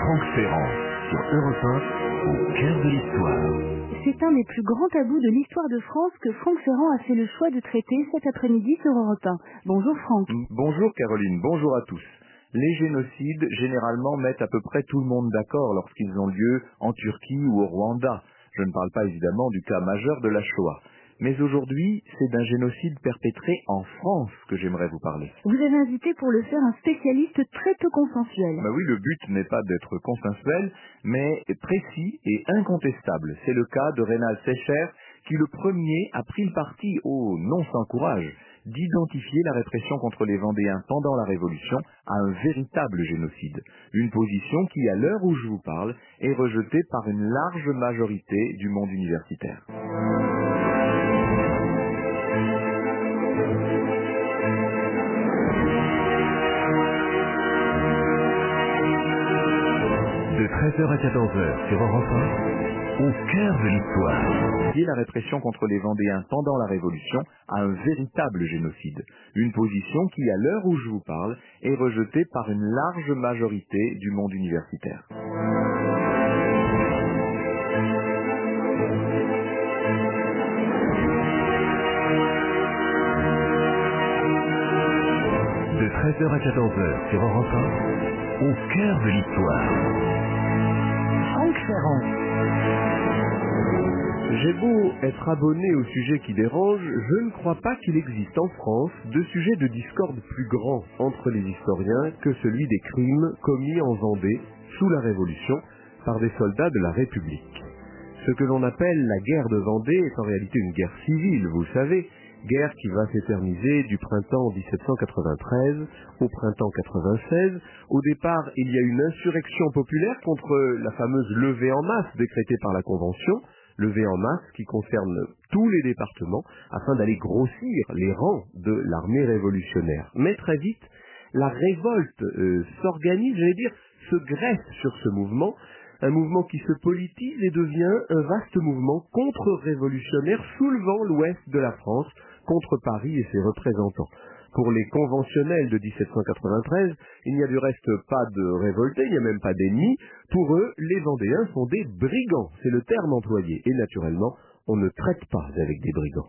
Franck Ferrand, sur Europe 1, au cœur de l'histoire. C'est un des plus grands tabous de l'histoire de France que Franck Ferrand a fait le choix de traiter cet après-midi sur Europe 1. Bonjour Franck. Bonjour Caroline, bonjour à tous. Les génocides, généralement, mettent à peu près tout le monde d'accord lorsqu'ils ont lieu en Turquie ou au Rwanda. Je ne parle pas évidemment du cas majeur de la Shoah. Mais aujourd'hui, c'est d'un génocide perpétré en France que j'aimerais vous parler. Vous avez invité pour le faire un spécialiste très peu consensuel. Oui, le but n'est pas d'être consensuel, mais précis et incontestable. C'est le cas de Reynald Secher, qui le premier a pris le parti, non sans courage, d'identifier la répression contre les Vendéens pendant la Révolution à un véritable génocide. Une position qui, à l'heure où je vous parle, est rejetée par une large majorité du monde universitaire. De 13h à 14h sur Europe 1, au cœur de l'histoire. La répression contre les Vendéens pendant la Révolution à un véritable génocide. Une position qui, à l'heure où je vous parle, est rejetée par une large majorité du monde universitaire. De 13h à 14h sur Europe 1, au cœur de l'histoire. Franck Ferrand. J'ai beau être abonné au sujet qui dérange, je ne crois pas qu'il existe en France de sujet de discorde plus grand entre les historiens que celui des crimes commis en Vendée sous la Révolution par des soldats de la République. Ce que l'on appelle la guerre de Vendée est en réalité une guerre civile, vous le savez, guerre qui va s'éterniser du printemps 1793 au printemps 96. Au départ, il y a une insurrection populaire contre la fameuse levée en masse décrétée par la Convention, levée en masse qui concerne tous les départements afin d'aller grossir les rangs de l'armée révolutionnaire. Mais très vite, la révolte s'organise, se greffe sur ce mouvement, un mouvement qui se politise et devient un vaste mouvement contre-révolutionnaire soulevant l'ouest de la France contre Paris et ses représentants. Pour les conventionnels de 1793, il n'y a du reste pas de révoltés, il n'y a même pas d'ennemis. Pour eux, les Vendéens sont des brigands, c'est le terme employé. Et naturellement, on ne traite pas avec des brigands.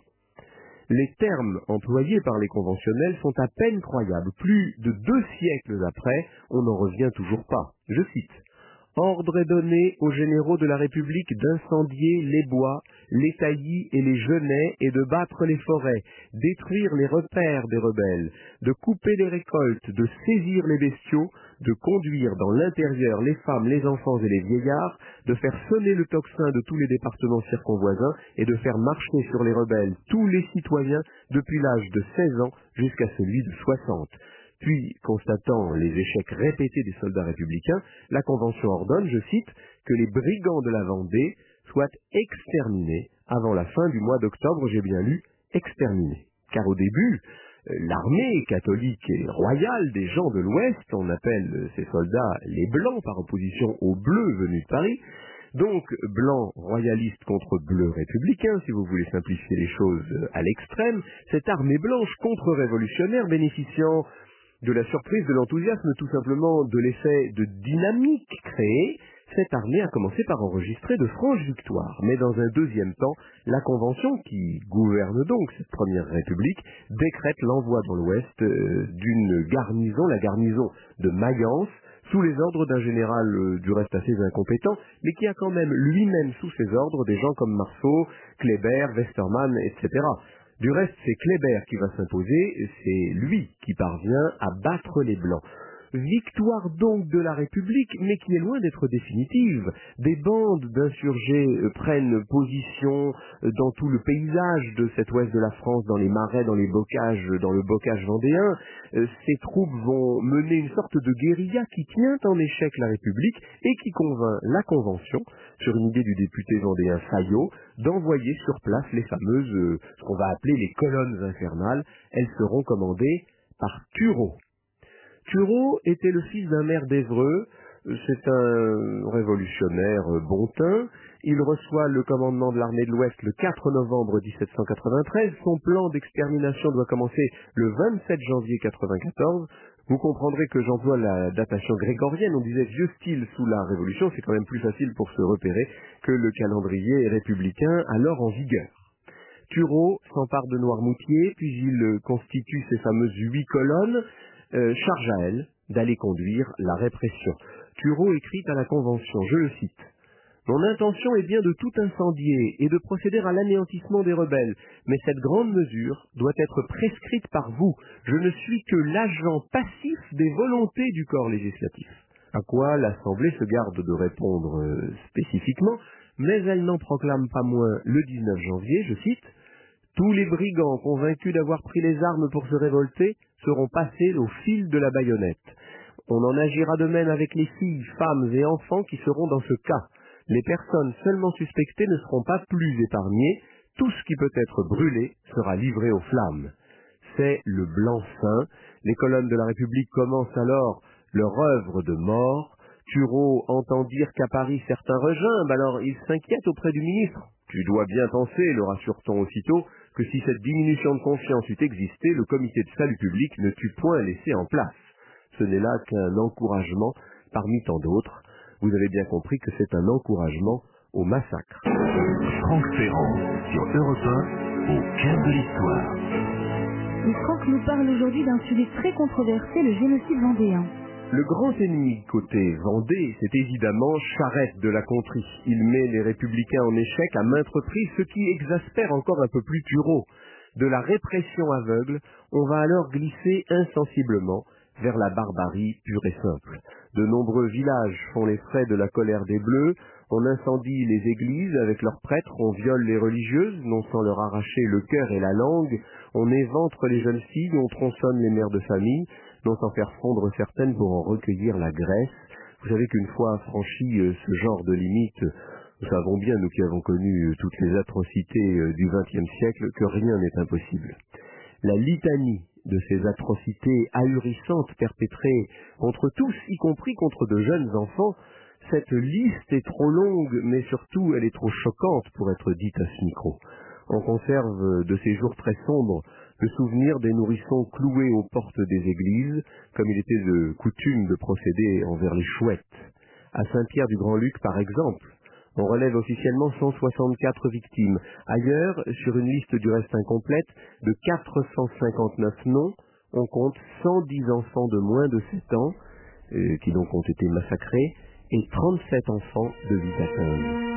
Les termes employés par les conventionnels sont à peine croyables. Plus de 2 siècles après, on n'en revient toujours pas. Je cite. Ordre est donné aux généraux de la République d'incendier les bois, les taillis et les genêts et de battre les forêts, détruire les repères des rebelles, de couper les récoltes, de saisir les bestiaux, de conduire dans l'intérieur les femmes, les enfants et les vieillards, de faire sonner le tocsin de tous les départements circonvoisins et de faire marcher sur les rebelles tous les citoyens depuis l'âge de 16 ans jusqu'à celui de 60. Puis, constatant les échecs répétés des soldats républicains, la Convention ordonne, je cite, que les brigands de la Vendée soient exterminés avant la fin du mois d'octobre, j'ai bien lu, exterminés. Car au début, l'armée catholique et royale des gens de l'Ouest, on appelle ces soldats les Blancs par opposition aux Bleus venus de Paris, donc blancs royalistes contre bleus républicains, si vous voulez simplifier les choses à l'extrême, cette armée blanche contre-révolutionnaire bénéficiant de la surprise, de l'enthousiasme, tout simplement de l'effet de dynamique créé, cette armée a commencé par enregistrer de franches victoires. Mais dans un deuxième temps, la Convention, qui gouverne donc cette première République, décrète l'envoi dans l'Ouest d'une garnison, la garnison de Mayence, sous les ordres d'un général du reste assez incompétent, mais qui a quand même lui-même sous ses ordres des gens comme Marceau, Kléber, Westermann, etc. Du reste, c'est Kléber qui va s'imposer, c'est lui qui parvient à battre les Blancs. Victoire donc de la République, mais qui est loin d'être définitive. Des bandes d'insurgés prennent position dans tout le paysage de cet ouest de la France, dans les marais, dans les bocages, dans le bocage vendéen. Ces troupes vont mener une sorte de guérilla qui tient en échec la République et qui convainc la Convention, sur une idée du député vendéen Fayot, d'envoyer sur place les fameuses, ce qu'on va appeler les colonnes infernales. Elles seront commandées par Turreau. Turreau était le fils d'un maire d'Évreux, c'est un révolutionnaire bon teint. Il reçoit le commandement de l'armée de l'Ouest le 4 novembre 1793. Son plan d'extermination doit commencer le 27 janvier 94. Vous comprendrez que j'emploie la datation grégorienne, on disait vieux style sous la Révolution, c'est quand même plus facile pour se repérer que le calendrier républicain alors en vigueur. Turreau s'empare de Noirmoutier, puis il constitue ces fameuses 8 colonnes, charge à elle d'aller conduire la répression. Turreau écrit à la Convention, je le cite: « Mon intention est bien de tout incendier et de procéder à l'anéantissement des rebelles, mais cette grande mesure doit être prescrite par vous. Je ne suis que l'agent passif des volontés du corps législatif. » À quoi l'Assemblée se garde de répondre spécifiquement, mais elle n'en proclame pas moins le 19 janvier, je cite: « Tous les brigands convaincus d'avoir pris les armes pour se révolter seront passés au fil de la baïonnette. On en agira de même avec les filles, femmes et enfants qui seront dans ce cas. Les personnes seulement suspectées ne seront pas plus épargnées. Tout ce qui peut être brûlé sera livré aux flammes. » C'est le blanc-seing. Les colonnes de la République commencent alors leur œuvre de mort. Turreau entend dire qu'à Paris certains regimbent, alors il s'inquiète auprès du ministre. « Tu dois bien penser, le rassure-t-on aussitôt, que si cette diminution de confiance eût existé, le comité de salut public ne t'eût point laissé en place. Ce n'est là qu'un encouragement parmi tant d'autres. Vous avez bien compris que c'est un encouragement au massacre. » Franck Ferrand, sur Europe 1, au cœur de l'histoire. Et Franck nous parle aujourd'hui d'un sujet très controversé, le génocide vendéen. Le grand ennemi côté Vendée, c'est évidemment Charette de la Contrie. Il met les Républicains en échec à maintes reprises, ce qui exaspère encore un peu plus Turreau. De la répression aveugle, on va alors glisser insensiblement vers la barbarie pure et simple. De nombreux villages font les frais de la colère des Bleus, on incendie les églises avec leurs prêtres, on viole les religieuses, non sans leur arracher le cœur et la langue, on éventre les jeunes filles, on tronçonne les mères de famille, non sans faire fondre certaines pour en recueillir la graisse. Vous savez qu'une fois franchi ce genre de limite, nous savons bien, nous qui avons connu toutes les atrocités du XXe siècle, que rien n'est impossible. La litanie de ces atrocités ahurissantes perpétrées contre tous, y compris contre de jeunes enfants, cette liste est trop longue, mais surtout elle est trop choquante pour être dite à ce micro. On conserve de ces jours très sombres le souvenir des nourrissons cloués aux portes des églises, comme il était de coutume de procéder envers les chouettes. À Saint-Pierre-du-Grand-Luc, par exemple, on relève officiellement 164 victimes. Ailleurs, sur une liste du reste incomplète, de 459 noms, on compte 110 enfants de moins de 7 ans, qui donc ont été massacrés, et 37 enfants de 8 à 15.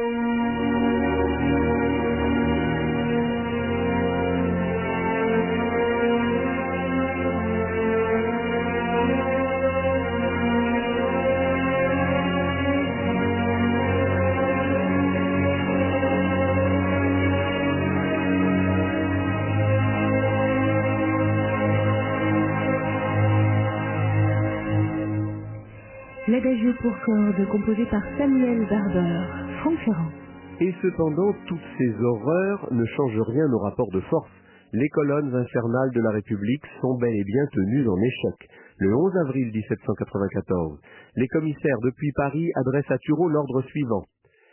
L'Adagio pour cordes, composé par Samuel Barber. Franck Ferrand. Et cependant, toutes ces horreurs ne changent rien au rapport de force. Les colonnes infernales de la République sont bel et bien tenues en échec. Le 11 avril 1794, les commissaires depuis Paris adressent à Turreau l'ordre suivant.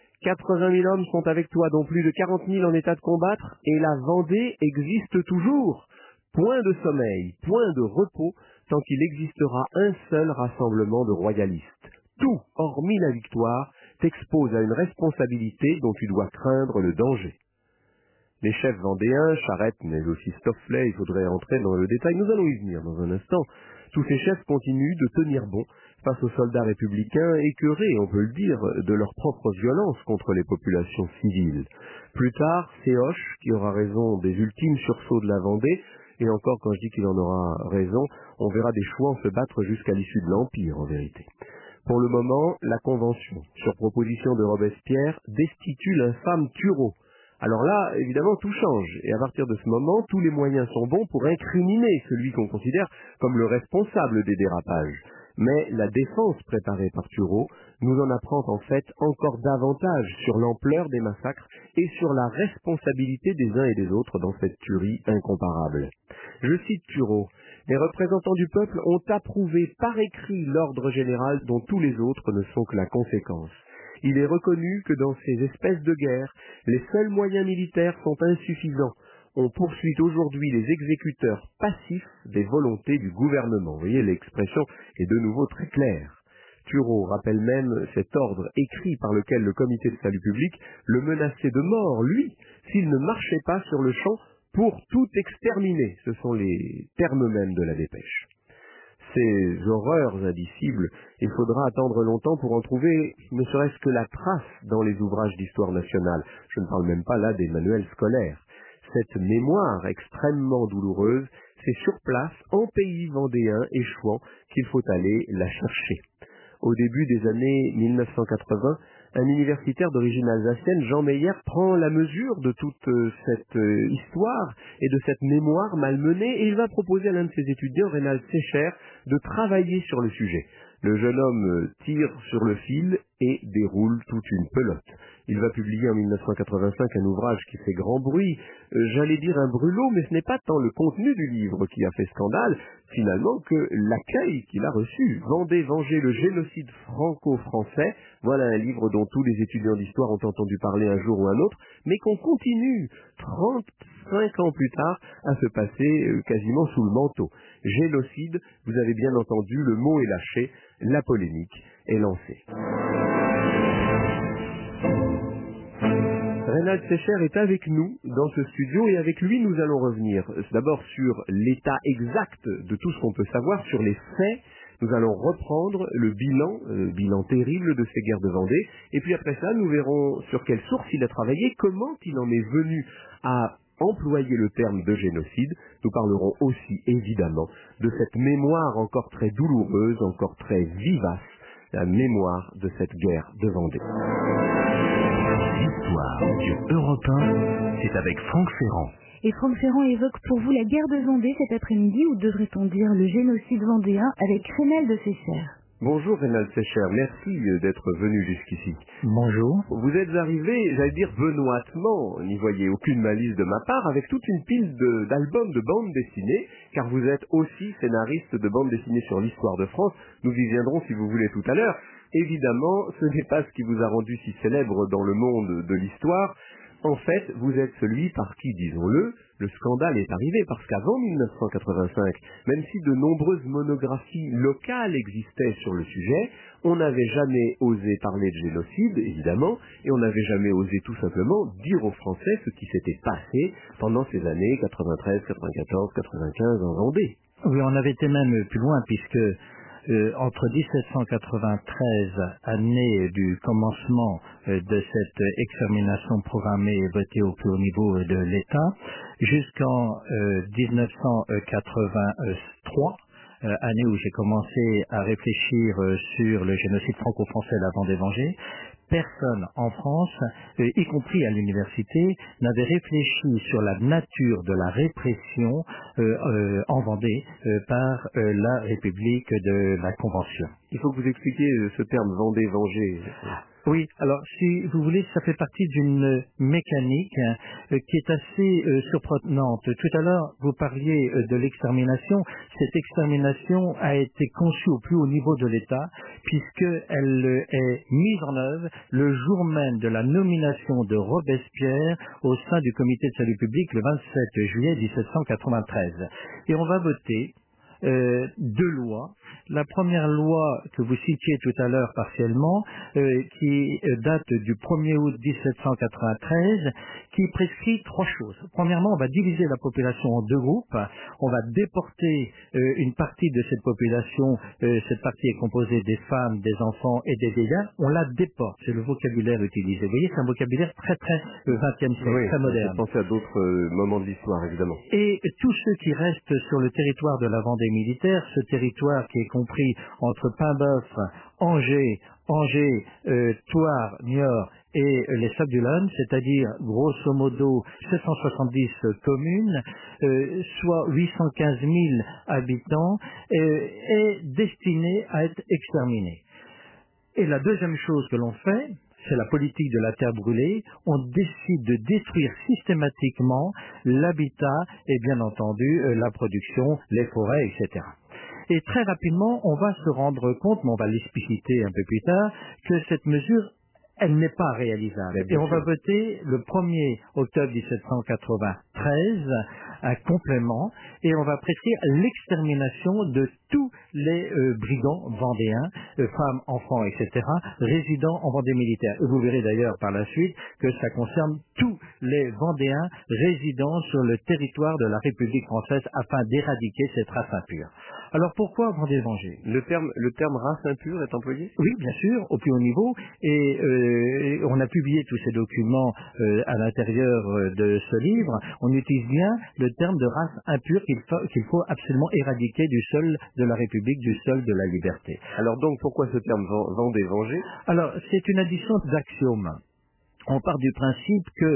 80 000 hommes sont avec toi, dont plus de 40 000 en état de combattre, et la Vendée existe toujours. Point de sommeil, point de repos, tant qu'il existera un seul rassemblement de royalistes. Tout, hormis la victoire, t'expose à une responsabilité dont tu dois craindre le danger. Les chefs vendéens, Charette, mais aussi Stofflet, il faudrait entrer dans le détail, nous allons y venir dans un instant. Tous ces chefs continuent de tenir bon face aux soldats républicains, écœurés, on peut le dire, de leur propre violence contre les populations civiles. Plus tard, c'est Hoche qui aura raison des ultimes sursauts de la Vendée, et encore quand je dis qu'il en aura raison, on verra des Chouans se battre jusqu'à l'issue de l'Empire, en vérité. Pour le moment, la Convention, sur proposition de Robespierre, destitue l'infâme Turreau. Alors là, évidemment, tout change, et à partir de ce moment, tous les moyens sont bons pour incriminer celui qu'on considère comme le responsable des dérapages. Mais la défense préparée par Turreau nous en apprend en fait encore davantage sur l'ampleur des massacres et sur la responsabilité des uns et des autres dans cette tuerie incomparable. Je cite Turreau. « Les représentants du peuple ont approuvé par écrit l'ordre général dont tous les autres ne sont que la conséquence. Il est reconnu que dans ces espèces de guerre, les seuls moyens militaires sont insuffisants. on poursuit aujourd'hui les exécuteurs passifs des volontés du gouvernement. Vous voyez, l'expression est de nouveau très claire. Turreau rappelle même cet ordre écrit par lequel le comité de salut public le menaçait de mort, lui, s'il ne marchait pas sur le champ pour tout exterminer. Ce sont les termes mêmes de la dépêche. Ces horreurs indicibles, il faudra attendre longtemps pour en trouver ne serait-ce que la trace dans les ouvrages d'histoire nationale. Je ne parle même pas là des manuels scolaires. Cette mémoire extrêmement douloureuse, c'est sur place, en pays vendéen échouant, qu'il faut aller la chercher. Au début des années 1980, un universitaire d'origine alsacienne, Jean Meyer, prend la mesure de toute cette histoire et de cette mémoire malmenée et il va proposer à l'un de ses étudiants, Reynald Secher, de travailler sur le sujet. Le jeune homme tire sur le fil et déroule toute une pelote. Il va publier en 1985 un ouvrage qui fait grand bruit, j'allais dire un brûlot, mais ce n'est pas tant le contenu du livre qui a fait scandale, finalement, que l'accueil qu'il a reçu. Vendée, venger le génocide franco-français, voilà un livre dont tous les étudiants d'histoire ont entendu parler un jour ou un autre, mais qu'on continue, 35 ans plus tard, à se passer quasiment sous le manteau. Génocide, vous avez bien entendu, le mot est lâché, la polémique est lancée. Reynald Secher est avec nous dans ce studio et avec lui nous allons revenir d'abord sur l'état exact de tout ce qu'on peut savoir, sur les faits. Nous allons reprendre le bilan terrible de ces guerres de Vendée et puis après ça nous verrons sur quelle source il a travaillé, comment il en est venu à employer le terme de génocide. Nous parlerons aussi évidemment de cette mémoire encore très douloureuse, encore très vivace, la mémoire de cette guerre de Vendée. L'histoire sur Europe 1, c'est avec Franck Ferrand. Et Franck Ferrand évoque pour vous la guerre de Vendée cet après-midi, ou devrait-on dire le génocide vendéen, avec Reynald Secher. Bonjour Reynald Secher, merci d'être venu jusqu'ici. Bonjour. Vous êtes arrivé, j'allais dire benoîtement, n'y voyez aucune malice de ma part, avec toute une pile d'albums de bandes dessinées, car vous êtes aussi scénariste de bandes dessinées sur l'histoire de France. Nous y viendrons si vous voulez tout à l'heure. Évidemment, ce n'est pas ce qui vous a rendu si célèbre dans le monde de l'histoire. En fait, vous êtes celui par qui, disons-le, le scandale est arrivé, parce qu'avant 1985, même si de nombreuses monographies locales existaient sur le sujet, on n'avait jamais osé parler de génocide, évidemment, et on n'avait jamais osé tout simplement dire aux Français ce qui s'était passé pendant ces années 93, 94, 95 en Vendée. Oui, on avait été même plus loin, puisque entre 1793, année du commencement de cette extermination programmée et votée au plus haut niveau de l'État, jusqu'en 1983, année où j'ai commencé à réfléchir sur le génocide franco-français, la Vendée-Venger, personne en France, y compris à l'université, n'avait réfléchi sur la nature de la répression en Vendée par la République de la Convention. Il faut que vous expliquiez ce terme Vendée-Venger. Oui, alors si vous voulez, ça fait partie d'une mécanique qui est assez surprenante. Tout à l'heure, vous parliez de l'extermination. Cette extermination a été conçue au plus haut niveau de l'État, puisqu'elle est mise en œuvre le jour même de la nomination de Robespierre au sein du comité de salut public le 27 juillet 1793. Et on va voter deux lois. La première loi que vous citiez tout à l'heure partiellement, qui date du 1er août 1793, qui prescrit trois choses. Premièrement, on va diviser la population en deux groupes. On va déporter une partie de cette population. Cette partie est composée des femmes, des enfants et des vieillards. On la déporte. C'est le vocabulaire utilisé. Vous voyez, c'est un vocabulaire très 20e siècle, oui, très moderne. Je pensais à d'autres moments de l'histoire, évidemment. Et tous ceux qui restent sur le territoire de la Vendée militaire, ce territoire qui est compris entre Paimboeuf, Angers, Thouars, Niort et les Sables d'Olonne, c'est-à-dire grosso modo 770 communes, soit 815 000 habitants, est destiné à être exterminé. Et la deuxième chose que l'on fait, c'est la politique de la terre brûlée. On décide de détruire systématiquement l'habitat et bien entendu la production, les forêts, etc. Et très rapidement, on va se rendre compte, mais on va l'expliciter un peu plus tard, que cette mesure, elle n'est pas réalisable. Et on va voter le 1er octobre 1793 un complément et on va prescrire l'extermination de tous les brigands vendéens, femmes, enfants, etc., résidant en Vendée militaire. Et vous verrez d'ailleurs par la suite que ça concerne tous les Vendéens résidant sur le territoire de la République française afin d'éradiquer cette race impure. Alors pourquoi Vendée-Venger? Le terme race impure est employé? Oui, bien sûr, au plus haut niveau, et on a publié tous ces documents à l'intérieur de ce livre. On utilise bien le terme de race impure qu'il faut absolument éradiquer du sol de la République, du sol de la liberté. Alors donc, pourquoi ce terme Vendée-Venger? Alors, c'est une addition d'axiomes. On part du principe que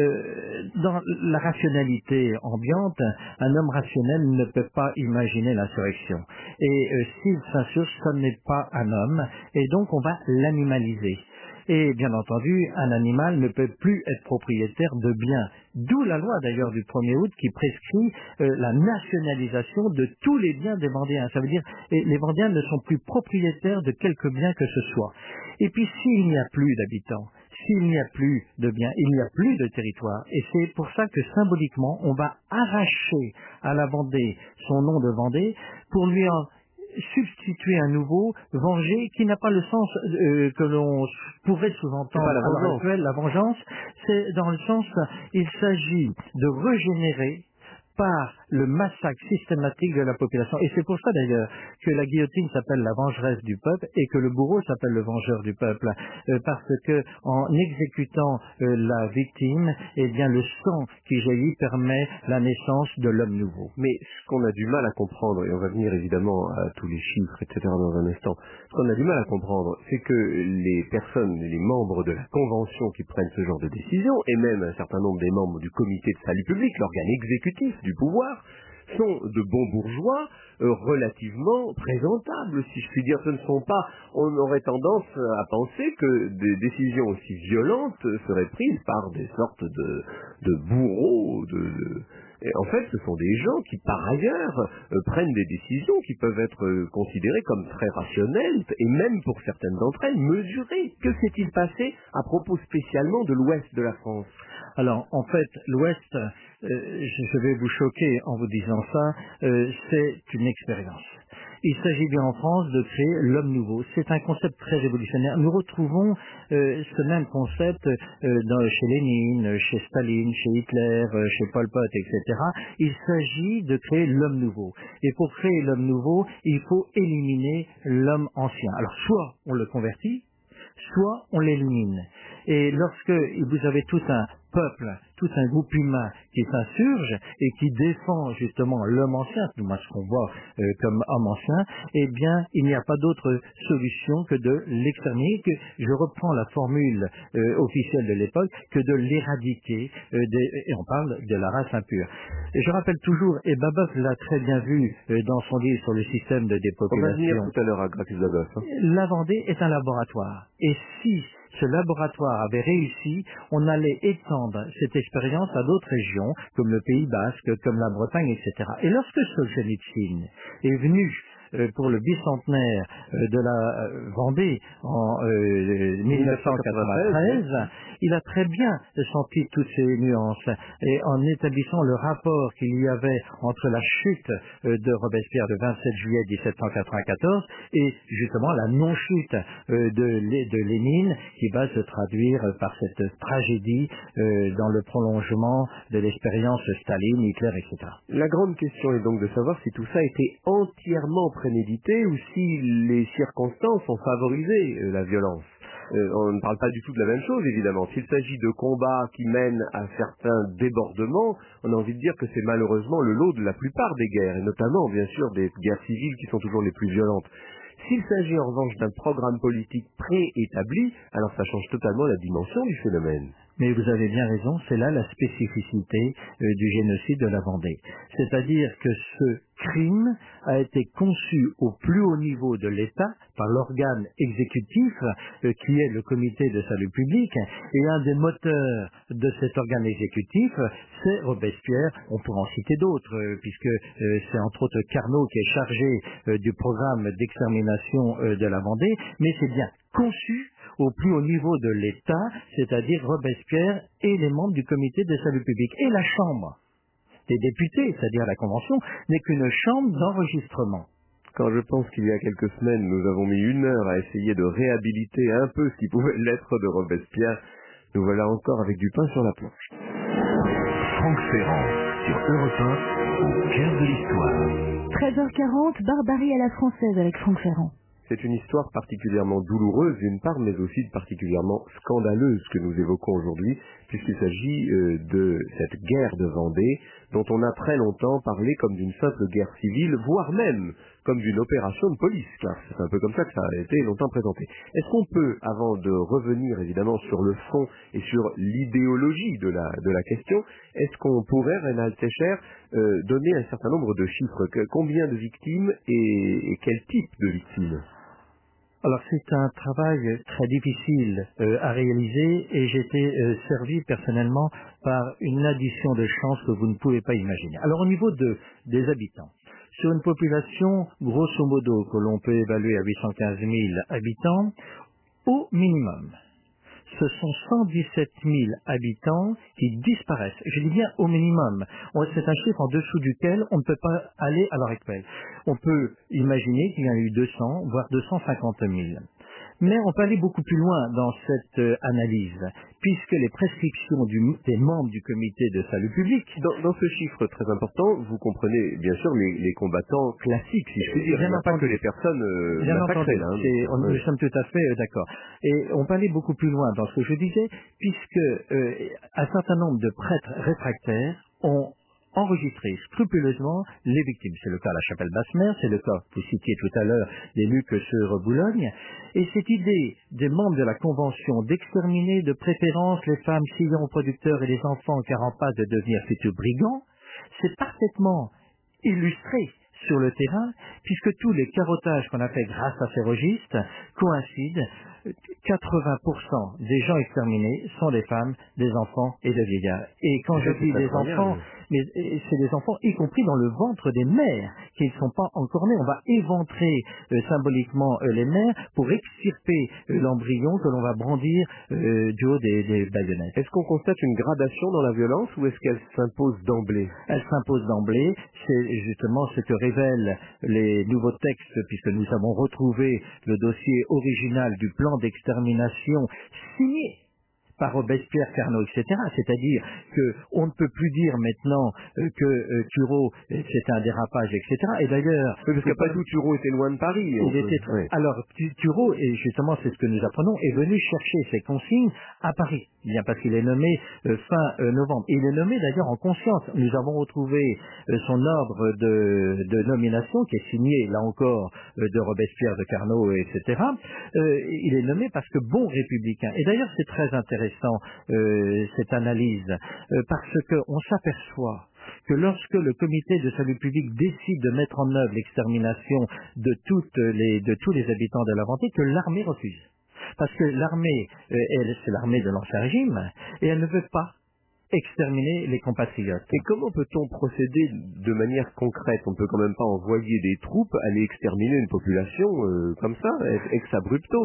dans la rationalité ambiante, un homme rationnel ne peut pas imaginer l'insurrection. Et s'il s'insurge, ce n'est pas un homme, et donc on va l'animaliser. Et bien entendu, un animal ne peut plus être propriétaire de biens. D'où la loi d'ailleurs du 1er août qui prescrit la nationalisation de tous les biens des Vendéens. Ça veut dire que les Vendéens ne sont plus propriétaires de quelque bien que ce soit. Et puis s'il n'y a plus d'habitants, s'il n'y a plus de biens, il n'y a plus de territoire. Et c'est pour ça que symboliquement, on va arracher à la Vendée son nom de Vendée pour lui en substituer un nouveau Venger qui n'a pas le sens que l'on pourrait sous-entendre à l'heure actuelle. La vengeance, c'est dans le sens, il s'agit de régénérer par le massacre systématique de la population. Et c'est pour ça d'ailleurs que la guillotine s'appelle la vengeresse du peuple et que le bourreau s'appelle le vengeur du peuple. Parce que en exécutant la victime, eh bien le sang qui jaillit permet la naissance de l'homme nouveau. Mais ce qu'on a du mal à comprendre, et on va venir évidemment à tous les chiffres, etc. dans un instant, ce qu'on a du mal à comprendre, c'est que les personnes, les membres de la Convention qui prennent ce genre de décision, et même un certain nombre des membres du Comité de salut public, l'organe exécutif du pouvoir, sont de bons bourgeois relativement présentables, si je puis dire. Ce ne sont pas, on aurait tendance à penser que des décisions aussi violentes seraient prises par des sortes de bourreaux, Et en fait, ce sont des gens qui, par ailleurs, prennent des décisions qui peuvent être considérées comme très rationnelles, et même pour certaines d'entre elles, mesurées. Que s'est-il passé à propos spécialement de l'ouest de la France? Alors, en fait, l'Ouest, je vais vous choquer en vous disant ça, c'est une expérience. Il s'agit bien en France de créer l'homme nouveau. C'est un concept très révolutionnaire. Nous retrouvons ce même concept chez Lénine, chez Staline, chez Hitler, chez Pol Pot, etc. Il s'agit de créer l'homme nouveau. Et pour créer l'homme nouveau, il faut éliminer l'homme ancien. Alors, soit on le convertit, soit on l'élimine. Et lorsque vous avez tout un peuple, tout un groupe humain qui s'insurge et qui défend justement l'homme ancien, moi ce qu'on voit comme homme ancien, eh bien il n'y a pas d'autre solution que de l'exterminer, que je reprends la formule officielle de l'époque, que de l'éradiquer, et on parle de la race impure. Et je rappelle toujours, et Babeuf l'a très bien vu dans son livre sur le système de dépopulation. On va venir tout à l'heure à Gracchus Babeuf. La Vendée est un laboratoire. Et si ce laboratoire avait réussi, on allait étendre cette expérience à d'autres régions, comme le Pays Basque, comme la Bretagne, etc. Et lorsque Solzhenitsyn est venu pour le bicentenaire de la Vendée en 1993, il a très bien senti toutes ces nuances. Et en établissant le rapport qu'il y avait entre la chute de Robespierre le 27 juillet 1794 et justement la non-chute de Lénine, qui va se traduire par cette tragédie dans le prolongement de l'expérience Staline, Hitler, etc. La grande question est donc de savoir si tout ça a été entièrement prémédité ou si les circonstances ont favorisé la violence. On ne parle pas du tout de la même chose, évidemment. S'il s'agit de combats qui mènent à certains débordements, on a envie de dire que c'est malheureusement le lot de la plupart des guerres, et notamment, bien sûr, des guerres civiles qui sont toujours les plus violentes. S'il s'agit en revanche d'un programme politique préétabli, alors ça change totalement la dimension du phénomène. Mais vous avez bien raison, c'est là la spécificité du génocide de la Vendée. C'est-à-dire que ce crime a été conçu au plus haut niveau de l'État par l'organe exécutif qui est le Comité de salut public, et un des moteurs de cet organe exécutif, c'est Robespierre. On pourra en citer d'autres, puisque c'est entre autres Carnot qui est chargé du programme d'extermination de la Vendée, mais c'est bien conçu au plus haut niveau de l'État, c'est-à-dire Robespierre et les membres du comité de salut public. Et la Chambre des députés, c'est-à-dire la Convention, n'est qu'une chambre d'enregistrement. Quand je pense qu'il y a quelques semaines, nous avons mis 1 heure à essayer de réhabiliter un peu ce qui pouvait l'être de Robespierre, nous voilà encore avec du pain sur la planche. Franck Ferrand, sur Europe 1, au cœur de l'histoire. 13h40, Barbarie à la française avec Franck Ferrand. C'est une histoire particulièrement douloureuse d'une part, mais aussi particulièrement scandaleuse que nous évoquons aujourd'hui, puisqu'il s'agit de cette guerre de Vendée, dont on a très longtemps parlé comme d'une simple guerre civile, voire même comme d'une opération de police, car c'est un peu comme ça que ça a été longtemps présenté. Est-ce qu'on peut, avant de revenir évidemment sur le fond et sur l'idéologie de la question, est-ce qu'on pourrait, Reynald Secher, donner un certain nombre de chiffres, combien de victimes et quel type de victimes? Alors c'est un travail très difficile à réaliser et j'ai été servi personnellement par une addition de chances que vous ne pouvez pas imaginer. Alors au niveau des habitants, sur une population grosso modo que l'on peut évaluer à 815 000 habitants, au minimum, ce sont 117 000 habitants qui disparaissent. Je dis bien au minimum. C'est un chiffre en dessous duquel on ne peut pas aller à l'heure actuelle. On peut imaginer qu'il y en a eu 200, voire 250 000. Mais on peut aller beaucoup plus loin dans cette analyse, puisque les prescriptions des membres du comité de salut public... Dans ce chiffre très important, vous comprenez bien sûr les combattants classiques, si je puis dire. Il n'y a pas que les personnes massacrées. Nous sommes tout à fait d'accord. Et on peut aller beaucoup plus loin dans ce que je disais, puisque un certain nombre de prêtres réfractaires ont enregistrer scrupuleusement les victimes. C'est le cas à la chapelle Basse-Mer, c'est le cas, vous citiez tout à l'heure, des Lucs sur Boulogne. Et cette idée des membres de la Convention d'exterminer de préférence les femmes s'ayant reproducteurs et les enfants car en passe de devenir futurs brigands, c'est parfaitement illustré sur le terrain, puisque tous les carottages qu'on a fait grâce à ces registres coïncident. 80% des gens exterminés sont des femmes, des enfants et des vieillards. Et quand je dis des enfants, mais c'est des enfants y compris dans le ventre des mères qui ne sont pas encore nés. On va éventrer symboliquement les mères pour extirper l'embryon que l'on va brandir du haut des baïonnettes. Est-ce qu'on constate une gradation dans la violence ou est-ce qu'elle s'impose d'emblée? Elle s'impose d'emblée. C'est justement ce que révèlent les nouveaux textes, puisque nous avons retrouvé le dossier original du plan d'extermination signé par Robespierre, Carnot, etc. C'est-à-dire qu'on ne peut plus dire maintenant que Turreau, c'était un dérapage, etc. Et d'ailleurs... Oui, parce qu'après tout, Turreau était loin de Paris. Alors, Turreau, et justement c'est ce que nous apprenons, est venu chercher ses consignes à Paris. Bien parce qu'il est nommé fin novembre. Il est nommé d'ailleurs en conscience. Nous avons retrouvé son ordre de nomination qui est signé, là encore, de Robespierre, de Carnot, etc. Il est nommé parce que bon républicain. Et d'ailleurs c'est très intéressant cette analyse, parce qu'on s'aperçoit que lorsque le comité de salut public décide de mettre en œuvre l'extermination de tous les habitants de la Vendée, que l'armée refuse. Parce que l'armée, c'est l'armée de l'Ancien Régime, et elle ne veut pas exterminer les compatriotes. Et comment peut-on procéder de manière concrète? On ne peut quand même pas envoyer des troupes aller exterminer une population comme ça, ex abrupto,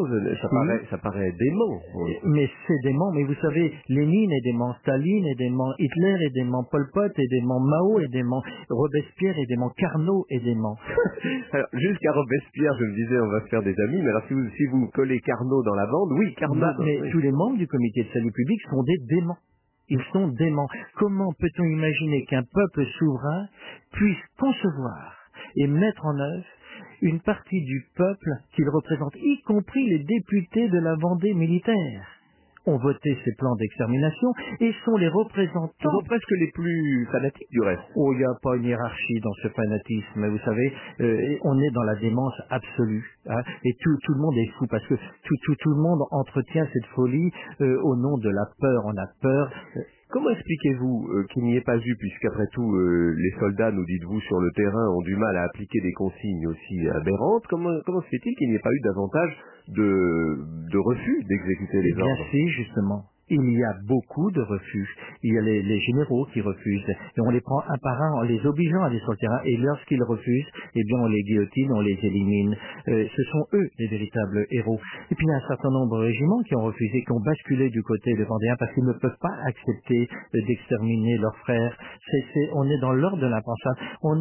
ça paraît dément. Mais c'est dément, mais vous savez, Lénine est dément, Staline est dément, Hitler est dément, Pol Pot est dément, Mao est dément, Robespierre est dément, Carnot est dément. Alors, jusqu'à Robespierre, je me disais, on va se faire des amis, mais alors si vous collez Carnot dans la bande, oui, Carnot. Mais oui. Tous les membres du comité de salut public sont des déments. Ils sont déments. Comment peut-on imaginer qu'un peuple souverain puisse concevoir et mettre en œuvre une partie du peuple qu'il représente, y compris les députés de la Vendée militaire, ont voté ces plans d'extermination et sont les représentants... Ils sont presque les plus fanatiques du reste. Oh, il n'y a pas une hiérarchie dans ce fanatisme, vous savez, on est dans la démence absolue, hein, et tout le monde est fou, parce que tout le monde entretient cette folie au nom de la peur. On a peur... Comment expliquez-vous qu'il n'y ait pas eu, puisqu'après tout, les soldats, nous dites-vous, sur le terrain, ont du mal à appliquer des consignes aussi aberrantes, comment se fait-il qu'il n'y ait pas eu davantage de refus d'exécuter les Bien ordres. si, justement. Il y a beaucoup de refus. Il y a les généraux qui refusent. Et on les prend un par un en les obligeant à aller sur le terrain. Et lorsqu'ils refusent, eh bien on les guillotine, on les élimine. Ce sont eux les véritables héros. Et puis il y a un certain nombre de régiments qui ont refusé, qui ont basculé du côté des Vendéens parce qu'ils ne peuvent pas accepter d'exterminer leurs frères. On est dans l'ordre de l'impensable.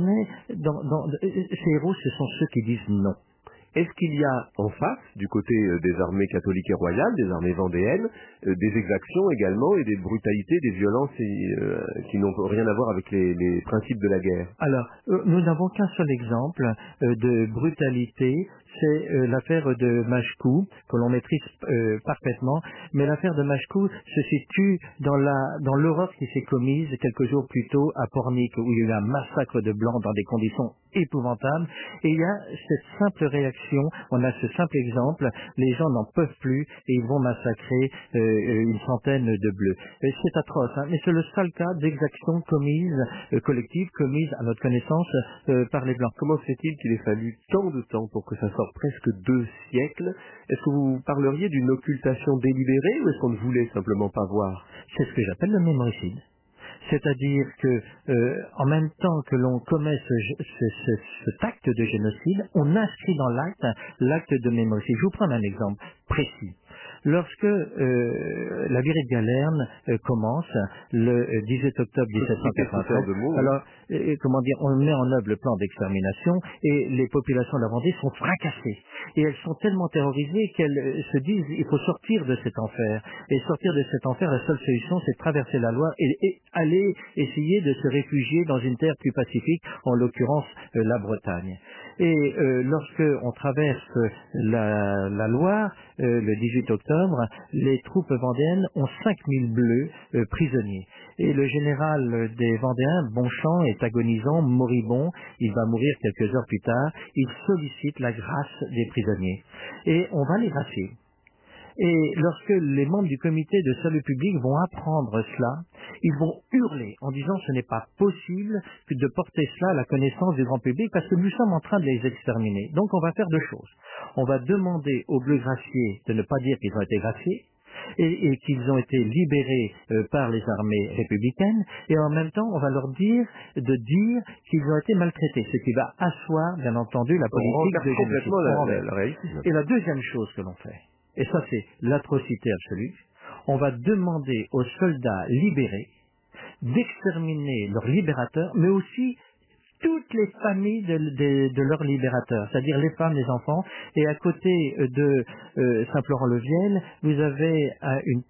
Ces héros, ce sont ceux qui disent non. Est-ce qu'il y a en face, du côté des armées catholiques et royales, des armées vendéennes, des exactions également et des brutalités, des violences qui n'ont rien à voir avec les principes de la guerre? Alors, nous n'avons qu'un seul exemple de brutalité, c'est l'affaire de Majcou, que l'on maîtrise parfaitement, mais l'affaire de Majcou se situe dans l'horreur qui s'est commise quelques jours plus tôt à Pornic, où il y a eu un massacre de Blancs dans des conditions épouvantables, et il y a cette simple réaction, on a ce simple exemple, les gens n'en peuvent plus et ils vont massacrer une centaine de Bleus. C'est atroce, hein, mais c'est le seul cas d'exaction collective commise à notre connaissance par les Blancs. Comment se fait-il qu'il ait fallu tant de temps pour que ça sorte, presque 2 siècles? Est-ce que vous parleriez d'une occultation délibérée ou est-ce qu'on ne voulait simplement pas voir? C'est ce que j'appelle le mémoricide. C'est-à-dire que, en même temps que l'on commet cet acte de génocide, on inscrit dans l'acte de mémoricide. Je vous prends un exemple précis. Lorsque la virée de Galerne commence le 18 octobre 1783, alors on met en œuvre le plan d'extermination et les populations de la Vendée sont fracassées et elles sont tellement terrorisées qu'elles se disent il faut sortir de cet enfer, et sortir de cet enfer, la seule solution c'est de traverser la Loire et aller essayer de se réfugier dans une terre plus pacifique, en l'occurrence la Bretagne. Et lorsque on traverse la Loire le 18 octobre, les troupes vendéennes ont 5000 Bleus prisonniers. Et le général des Vendéens, Bonchamp, est agonisant, moribond, il va mourir quelques heures plus tard, il sollicite la grâce des prisonniers. Et on va les gracier. Et lorsque les membres du comité de salut public vont apprendre cela, ils vont hurler en disant ce n'est pas possible de porter cela à la connaissance du grand public parce que nous sommes en train de les exterminer. Donc on va faire 2 choses. On va demander aux Bleus graciés de ne pas dire qu'ils ont été graciés et qu'ils ont été libérés par les armées républicaines, et en même temps on va leur dire de dire qu'ils ont été maltraités, ce qui va asseoir bien entendu la politique de génocide. Et la deuxième chose que l'on fait, et ça c'est l'atrocité absolue, on va demander aux soldats libérés d'exterminer leurs libérateurs, mais aussi toutes les familles de leurs libérateurs, c'est-à-dire les femmes, les enfants. Et à côté de Saint-Florent-le-Viel, vous avez une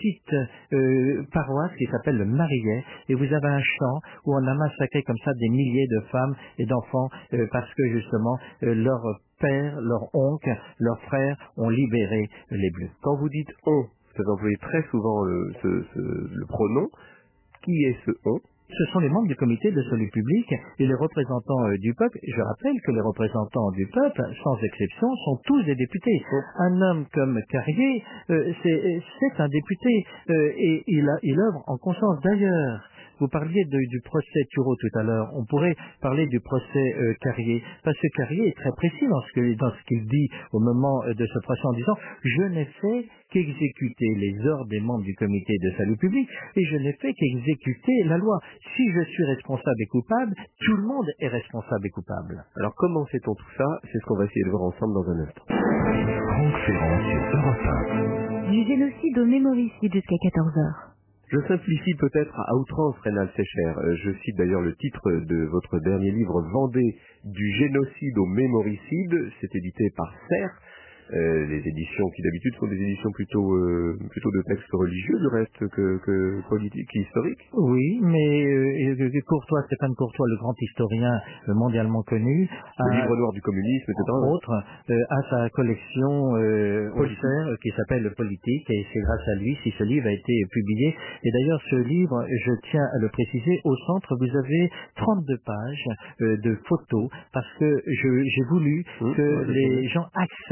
petite paroisse qui s'appelle le Marillet, et vous avez un champ où on a massacré comme ça des milliers de femmes et d'enfants parce que justement leur père, leur oncle, leurs frères ont libéré les Bleus. Quand vous dites « on », vous avez employé très souvent le pronom. Qui est ce « on » ? Ce sont les membres du comité de salut public et les représentants du peuple. Je rappelle que les représentants du peuple, sans exception, sont tous des députés. Un homme comme Carrier, c'est un député et il œuvre en conscience. D'ailleurs, vous parliez du procès Turreau tout à l'heure. On pourrait parler du procès Carrier, parce que Carrier est très précis dans ce qu'il dit au moment de ce procès en disant « Je n'ai fait qu'exécuter les ordres des membres du comité de salut public et je n'ai fait qu'exécuter la loi. Si je suis responsable et coupable, tout le monde est responsable et coupable. » Alors comment fait-on tout ça? C'est ce qu'on va essayer de voir ensemble dans un instant. Franck Ferrand sur Europe 1. Du génocide au mémoricide jusqu'à 14h. Je simplifie peut-être à outrance, Rénal Sécher. Je cite d'ailleurs le titre de votre dernier livre, Vendée, du génocide au mémoricide. C'est édité par Cerf. Les éditions qui d'habitude sont des éditions plutôt de textes religieux, du reste que politiques et historiques. Oui, mais Courtois, Stéphane Courtois, le grand historien mondialement connu, le livre noir du communisme, etc. Entre autres, a sa collection Auxerre qui s'appelle Politique, et c'est grâce à lui si ce livre a été publié. Et d'ailleurs, ce livre, je tiens à le préciser, au centre, vous avez 32 pages de photos, parce que j'ai voulu que les gens accèdent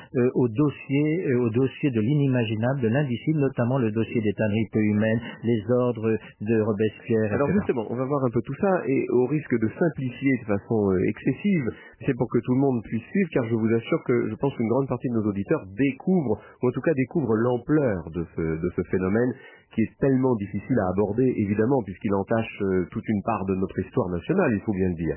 au dossier de l'inimaginable, de l'indicible, notamment le dossier des tanneries peu humaines, les ordres de Robespierre, Alors etc. justement, on va voir un peu tout ça, et au risque de simplifier de façon excessive, c'est pour que tout le monde puisse suivre, car je vous assure que je pense qu'une grande partie de nos auditeurs découvrent, ou en tout cas découvrent l'ampleur de ce phénomène, qui est tellement difficile à aborder, évidemment, puisqu'il entache toute une part de notre histoire nationale, il faut bien le dire.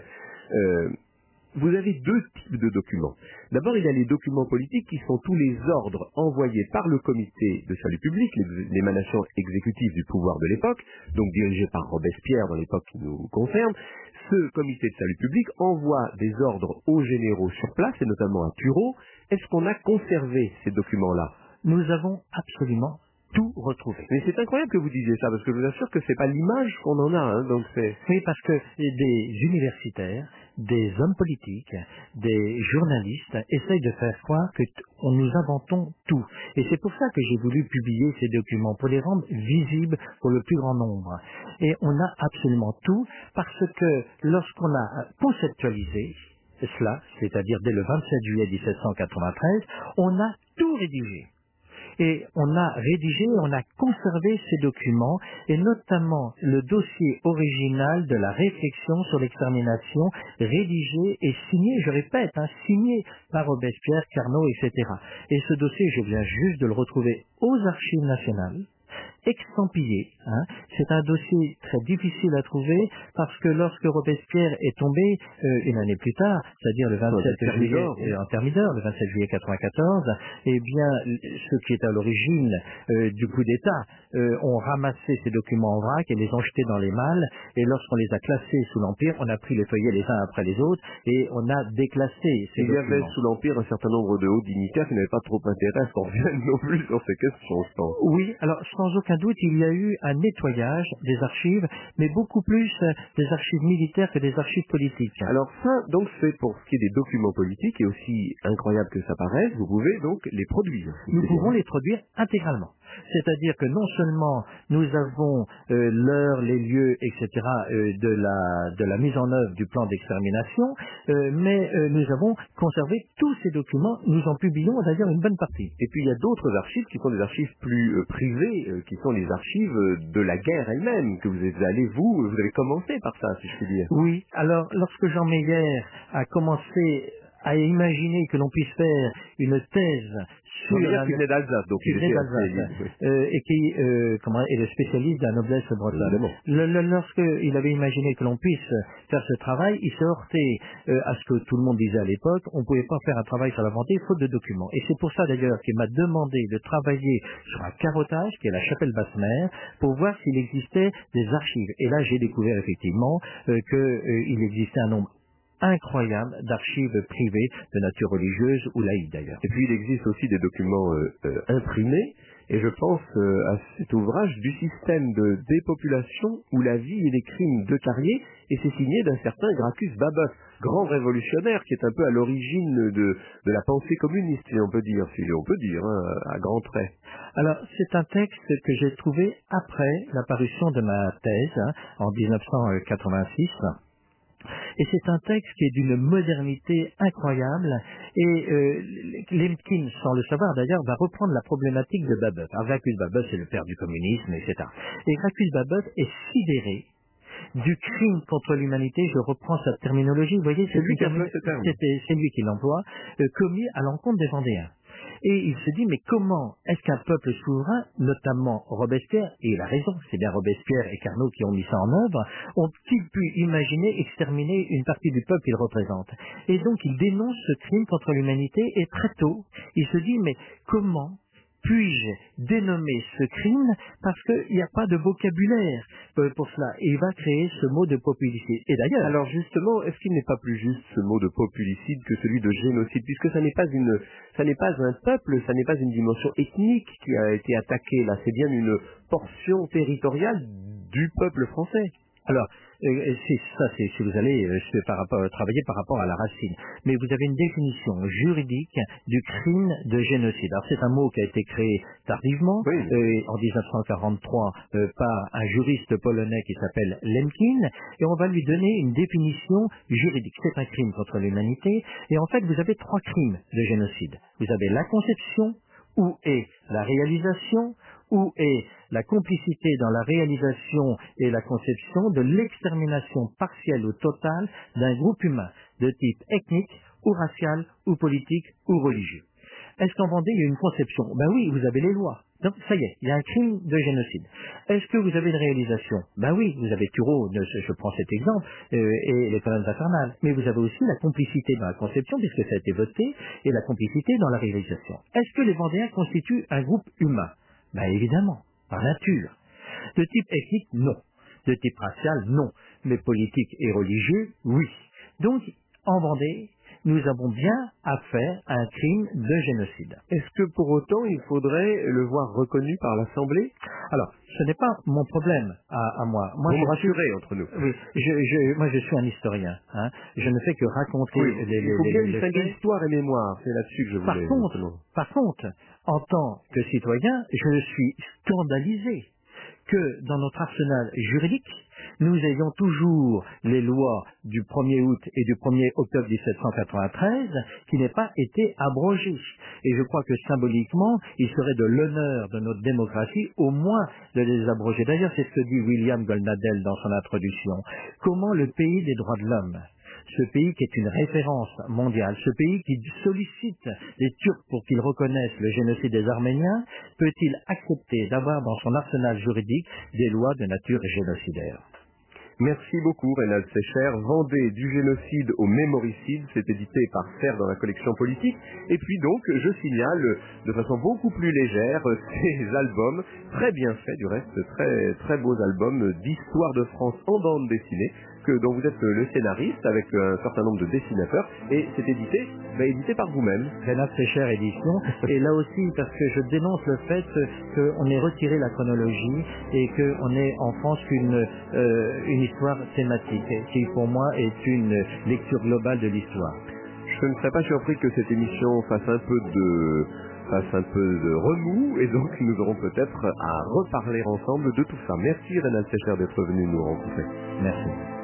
Vous avez deux types de documents. D'abord, il y a les documents politiques qui sont tous les ordres envoyés par le comité de salut public, l'émanation exécutive du pouvoir de l'époque, donc dirigé par Robespierre dans l'époque qui nous concerne. Ce comité de salut public envoie des ordres aux généraux sur place, et notamment à Turreau. Est-ce qu'on a conservé ces documents-là? Nous avons absolument tout retrouvé. Mais c'est incroyable que vous disiez ça, parce que je vous assure que c'est pas l'image qu'on en a, hein, donc c'est... Oui, parce que des universitaires, des hommes politiques, des journalistes essayent de faire croire que nous inventons tout. Et c'est pour ça que j'ai voulu publier ces documents, pour les rendre visibles pour le plus grand nombre. Et on a absolument tout, parce que lorsqu'on a conceptualisé cela, c'est-à-dire dès le 27 juillet 1793, on a tout rédigé. Et on a rédigé, on a conservé ces documents, et notamment le dossier original de la réflexion sur l'extermination, rédigé et signé, je répète, signé par Robespierre, Carnot, etc. Et ce dossier, je viens juste de le retrouver aux Archives nationales, extampillé. C'est un dossier très difficile à trouver, parce que lorsque Robespierre est tombé une année plus tard, c'est-à-dire le 27 juillet en Thermidor, le 27 juillet 94, eh bien ceux qui étaient à l'origine du coup d'État ont ramassé ces documents en vrac et les ont jetés dans les malles, et lorsqu'on les a classés sous l'Empire, on a pris les feuillets les uns après les autres et on a déclassé ces documents. Il y avait sous l'Empire un certain nombre de hauts dignitaires qui n'avaient pas trop intérêt à s'en reviennent non plus sur ces questions, je pense. Oui, alors sans aucun doute, il y a eu un nettoyage des archives, mais beaucoup plus des archives militaires que des archives politiques. Alors ça, donc c'est pour ce qui est des documents politiques, et aussi incroyable que ça paraisse, vous pouvez donc les produire. Nous pouvons les produire intégralement. C'est-à-dire que non seulement nous avons l'heure, les lieux, etc. De la mise en œuvre du plan d'extermination, mais nous avons conservé tous ces documents, nous en publions d'ailleurs une bonne partie. Et puis il y a d'autres archives qui sont des archives plus privées, qui sont les archives de la guerre elle-même, que vous êtes allé, vous avez commencé par ça, si je puis dire. Oui, alors lorsque Jean Meyer a commencé à imaginer que l'on puisse faire une thèse sur qui venait d'Alsace, donc il était et qui est le spécialiste de la noblesse bretonne. Lorsqu'il avait imaginé que l'on puisse faire ce travail, il s'est heurté à ce que tout le monde disait à l'époque, on ne pouvait pas faire un travail sur la volonté faute de documents. Et c'est pour ça d'ailleurs qu'il m'a demandé de travailler sur un carottage, qui est la chapelle Basse-Mer, pour voir s'il existait des archives. Et là, j'ai découvert effectivement qu'il existait un nombre incroyable d'archives privées de nature religieuse ou laïque d'ailleurs. Et puis il existe aussi des documents imprimés, et je pense à cet ouvrage du système de dépopulation où la vie et les crimes de Carrier, et c'est signé d'un certain Gracchus Babeuf, grand révolutionnaire qui est un peu à l'origine de la pensée communiste, si on peut dire, à grands traits. Alors, c'est un texte que j'ai trouvé après la parution de ma thèse, en 1986. Et c'est un texte qui est d'une modernité incroyable, et Lemkin, sans le savoir d'ailleurs, va reprendre la problématique de Babeuf. Alors Gracchus Babeuf, c'est le père du communisme, etc. Et Gracchus Babeuf est sidéré du crime contre l'humanité, je reprends sa terminologie, vous voyez, c'est lui qui l'emploie, commis à l'encontre des Vendéens. Et il se dit, mais comment est-ce qu'un peuple souverain, notamment Robespierre, et il a raison, c'est bien Robespierre et Carnot qui ont mis ça en œuvre, ont-ils pu imaginer exterminer une partie du peuple qu'ils représentent? Et donc il dénonce ce crime contre l'humanité, et très tôt, il se dit, mais comment puis-je dénommer ce crime, parce qu'il n'y a pas de vocabulaire pour cela. Et il va créer ce mot de populicide. Et d'ailleurs... Alors justement, est-ce qu'il n'est pas plus juste ce mot de populicide que celui de génocide, puisque ça n'est pas un peuple, ça n'est pas une dimension ethnique qui a été attaquée là, c'est bien une portion territoriale du peuple français. Alors, Si vous allez travailler par rapport à la racine. Mais vous avez une définition juridique du crime de génocide. Alors c'est un mot qui a été créé tardivement, en 1943, par un juriste polonais qui s'appelle Lemkin, et on va lui donner une définition juridique. C'est un crime contre l'humanité, et en fait vous avez 3 crimes de génocide. Vous avez la conception, où est la réalisation, où est la complicité dans la réalisation et la conception de l'extermination partielle ou totale d'un groupe humain de type ethnique ou racial ou politique ou religieux. Est-ce qu'en Vendée, il y a une conception? Ben oui, vous avez les lois. Donc, ça y est, il y a un crime de génocide. Est-ce que vous avez une réalisation? Ben oui, vous avez Turreau, je prends cet exemple, et les colonnes infernales. Mais vous avez aussi la complicité dans la conception, puisque ça a été voté, et la complicité dans la réalisation. Est-ce que les Vendéens constituent un groupe humain? Ben évidemment, par nature. De type ethnique, non. De type racial, non. Mais politique et religieux, oui. Donc, en Vendée, nous avons bien affaire à un crime de génocide. Est-ce que pour autant il faudrait le voir reconnu par l'Assemblée? Alors, ce n'est pas mon problème à moi. Vous me rassurez entre nous. Oui, moi je suis un historien. Hein. Je ne fais que raconter il faut bien distinguer faits. histoire et mémoire. C'est là-dessus que je voulais... Par contre, en tant que citoyen, je suis scandalisé que dans notre arsenal juridique, nous ayons toujours les lois du 1er août et du 1er octobre 1793 qui n'aient pas été abrogées. Et je crois que symboliquement, il serait de l'honneur de notre démocratie au moins de les abroger. D'ailleurs, c'est ce que dit William Goldnadel dans son introduction. Comment le pays des droits de l'homme, ce pays qui est une référence mondiale, ce pays qui sollicite les Turcs pour qu'ils reconnaissent le génocide des Arméniens, peut-il accepter d'avoir dans son arsenal juridique des lois de nature génocidaire? Merci beaucoup, Reynald Secher. Vendée du génocide au mémoricide, c'est édité par Serre dans la collection politique. Et puis donc, je signale de façon beaucoup plus légère ces albums, très bien faits du reste, très, très beaux albums d'histoire de France en bande dessinée, dont vous êtes le scénariste avec un certain nombre de dessinateurs. Et c'est édité par vous-même. Reynald Secher édition. Et là aussi, parce que je dénonce le fait qu'on ait retiré la chronologie et qu'on ait en France une histoire thématique, qui pour moi est une lecture globale de l'histoire. Je ne serais pas surpris que cette émission fasse un peu de remous, et donc nous aurons peut-être à reparler ensemble de tout ça. Merci Reynald Secher d'être venu nous rencontrer. Merci.